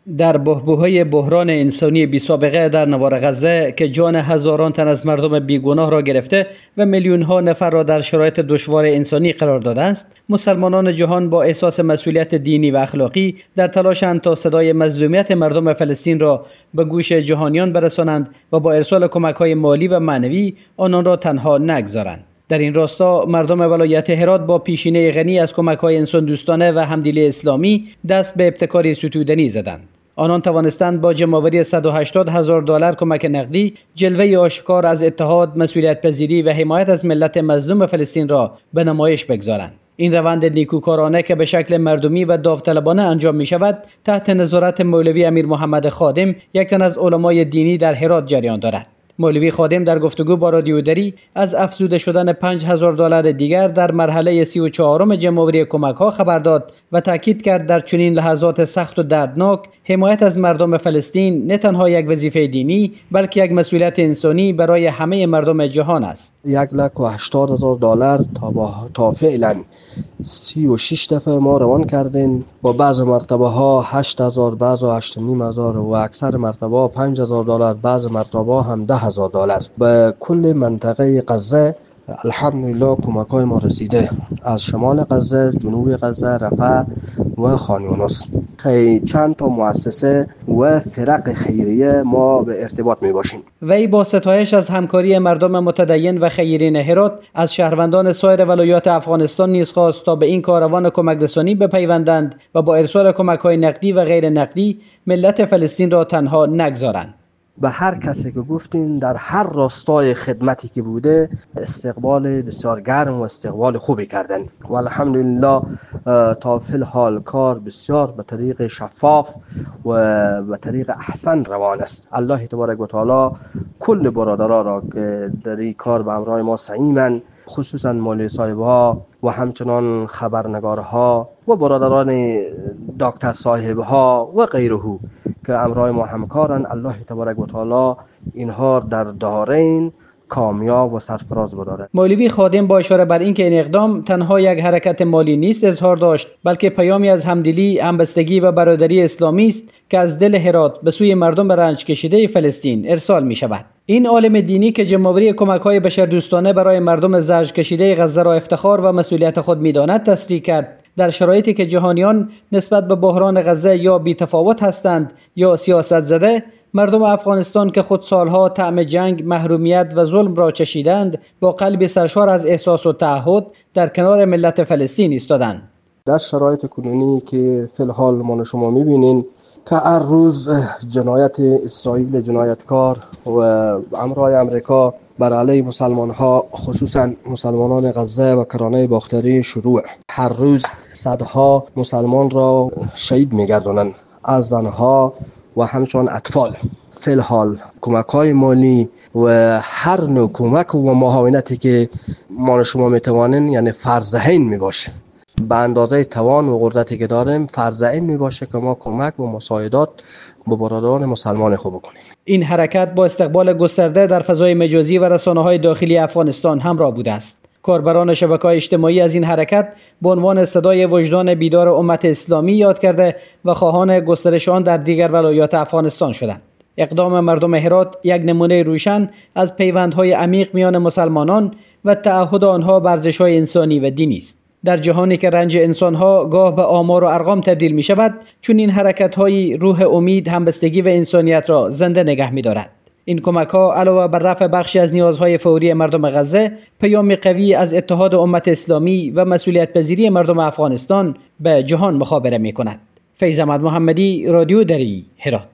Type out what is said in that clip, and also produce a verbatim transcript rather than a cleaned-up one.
در بحبوحه بحران انسانی بی‌سابقه در نوار غزه که جان هزاران تن از مردم بیگناه را گرفته و میلیون ها نفر را در شرایط دشوار انسانی قرار داده است، مسلمانان جهان با احساس مسئولیت دینی و اخلاقی در تلاشند تا صدای مظلومیت مردم فلسطین را به گوش جهانیان برسانند و با ارسال کمک‌های مالی و معنوی آنان را تنها نگذارند. در این راستا مردم ولایت هرات با پیشینه غنی از کمک‌های انسان دوستانه و همدلی اسلامی دست به ابتکاری ستودنی زدند. آنان توانستند با جمع‌آوری صد و هشتاد هزار دلار کمک نقدی جلوه آشکار از اتحاد، مسئولیت پذیری و حمایت از ملت مظلوم فلسطین را به نمایش بگذارند. این روند نیکوکارانه که به شکل مردمی و داوطلبانه انجام می شود تحت نظارت مولوی امیر محمد خادم، یک تن از علمای دینی در هرات جریان دارد. مولوی خادم در گفتگو با رادیو دری از افزوده شدن پنج هزار دلار دیگر در مرحله سی و چهارم جمع‌آوری کمک‌ها خبر داد و تاکید کرد در چنین لحظات سخت و دردناک حمایت از مردم فلسطین نه تنها یک وظیفه دینی بلکه یک مسئولیت انسانی برای همه مردم جهان است. یک لک و هشتاد هزار دلار تا با تا فعلا سی و شش دفعه ما روان کردیم. با بعض مرتبه ها هشت هزار، بعض هشت و نیم هزار و اکثر مرتبه پنج هزار دلار، بعض مرتبه هم ده هزار دلار. به کل منطقه غزه الحمدلله کمک‌های ما رسیده، از شمال غزه، جنوب غزه، رفح و خان یونس. چند تا مؤسسه و فرق خیریه ما به ارتباط می باشیم. وی با ستایش از همکاری مردم متدین و خیرین هرات از شهروندان سایر ولایات افغانستان نیز خواست تا به این کاروان کمک رسانی بپیوندند و با ارسال کمک‌های نقدی و غیر نقدی ملت فلسطین را تنها نگذارند. به هر کسی که گفتین در هر راستای خدمتی که بوده استقبال بسیار گرم و استقبال خوبی کردن و الحمدلله تا فی الحال کار بسیار به طریق شفاف و به طریق احسن روان است. الله تبارک و تعالی کل برادران را که در این کار به همراه ما سعیمن، خصوصا مولوی صاحبها و همچنان خبرنگارها و برادران دکتر صاحبها و غیره که همراه ما همکارن، الله تبارک و تعالی اینها در دارین کامیاب و سرفراز بداره. مولوی خادم با اشاره بر اینکه این اقدام تنها یک حرکت مالی نیست اظهار داشت، بلکه پیامی از همدلی، همبستگی و برادری اسلامی است که از دل هرات به سوی مردم رنج کشیده فلسطین ارسال می شود. این عالم دینی که جمع‌آوری کمک‌های بشردوستانه برای مردم زجر کشیده غزه را افتخار و مسئولیت خود می‌داند تصریح کرد در شرایطی که جهانیان نسبت به بحران غزه یا بی‌تفاوت هستند یا سیاست زده، مردم افغانستان که خود سالها طعم جنگ، محرومیت و ظلم را چشیدند با قلب سرشار از احساس و تعهد در کنار ملت فلسطین ایستادند. در شرایط کنونی که فی الحال ما شما می‌بینین که هر روز جنایت اسرائیل جنایتکار و همراه امریکا بر علیه مسلمان ها خصوصا مسلمانان غزه و کرانه باختری شروع، هر روز صدها مسلمان را شهید می‌گردانند، از زنها و همچنان اطفال. فی الحال کمک‌های مالی و هر نوع کمک و معاونتی که ما شما میتوانین یعنی فرض عین میباشه، به اندازه توان و قدرتی که داریم فرض عین میباشه که ما کمک و مساعدات با برادران مسلمان خوب بکنیم. این حرکت با استقبال گسترده در فضای مجازی و رسانه‌های داخلی افغانستان همراه بوده است. کاربران شبکه‌های اجتماعی از این حرکت به عنوان صدای وجدان بیدار امت اسلامی یاد کرده و خواهان گسترش آن در دیگر ولایات افغانستان شدند. اقدام مردم هرات یک نمونه روشن از پیوندهای عمیق میان مسلمانان و تعهد آنها بر ارزش‌های انسانی و دینی است. در جهانی که رنج انسان‌ها گاه به آمار و ارقام تبدیل می شود، چون این حرکت‌های روح امید، همبستگی و انسانیت را زنده نگه می‌دارد. این کمک‌ها علاوه بر رفع بخشی از نیازهای فوری مردم غزه، پیام قوی از اتحاد امت اسلامی و مسئولیت پذیری مردم افغانستان به جهان مخابره می‌کند. فیض احمد محمدی، رادیو دری، هرات.